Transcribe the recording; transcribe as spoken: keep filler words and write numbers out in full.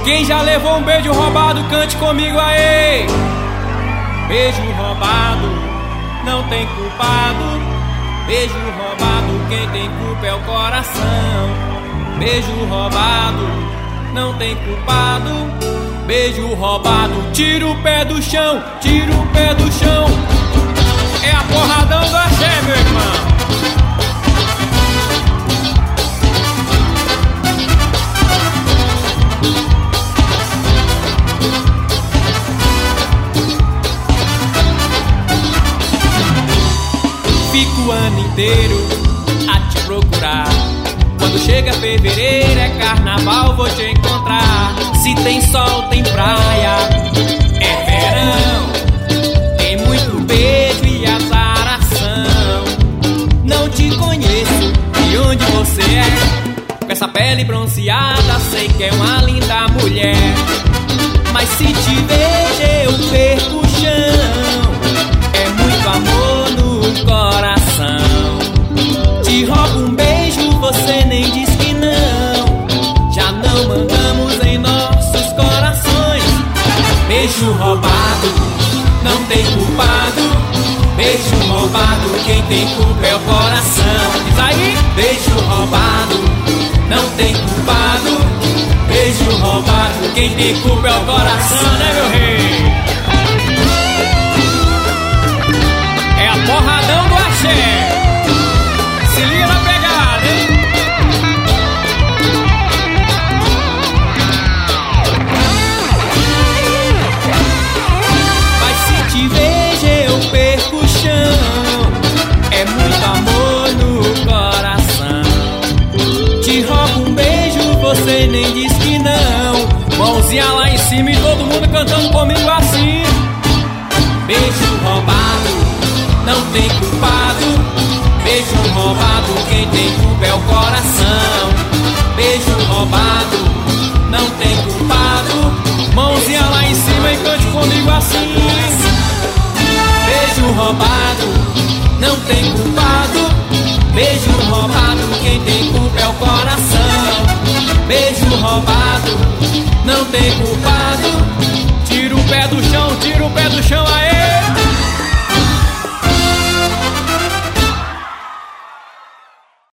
Quem já levou um beijo roubado, cante comigo aí. Beijo roubado, não tem culpado. Beijo roubado, quem tem culpa é o coração. Beijo roubado, não tem culpado. Beijo roubado, tira o pé do chão, tira o pé do chão. É a porradão do axé, meu irmão. Fico o ano inteiro a te procurar. Quando chega fevereiro é carnaval, vou te encontrar. Se tem sol, tem praia, é verão. Tem muito beijo e azaração. Não te conheço, de onde você é. Com essa pele bronzeada, sei que é uma linda mulher. Mas se te vejo eu perco o chão. É muito amor no coração. Te roubo um beijo, você nem diz que não. Já não mandamos em nossos corações. Beijo roubado, não tem culpado. Beijo roubado, quem tem culpa é o coração. Diz aí, beijo roubado, não tem culpado. Beijo roubado, quem tem culpa é o coração, né, meu rei? É a porradão do axé. Se liga na pegada, hein? Mas se te vejo eu perco o chão. É muito amor no coração. Te roubo um beijo, você nem diz que não. Mãozinha lá em cima e todo mundo cantando comigo assim. Beijo roubado, não tem culpado. Beijo roubado, quem tem culpa é o coração. Beijo roubado, não tem culpado. Mãozinha lá em cima e cante comigo assim. Beijo roubado, não tem culpado. Beijo roubado, quem tem culpa é o coração. Beijo roubado, não tem culpado. Tira o pé do chão, tira o pé do chão, aê!